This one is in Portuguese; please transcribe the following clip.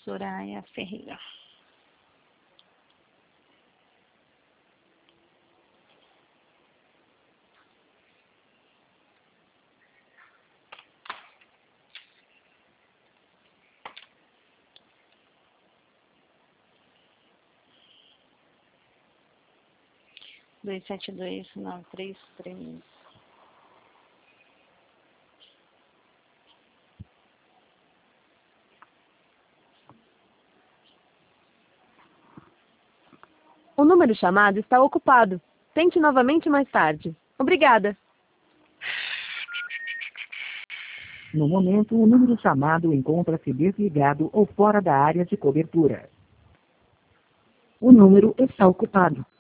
Soraya Ferreira. Dois sete dois nove três três. O número chamado está ocupado. Tente novamente mais tarde. Obrigada. No momento, o número chamado encontra-se desligado ou fora da área de cobertura. O número está ocupado.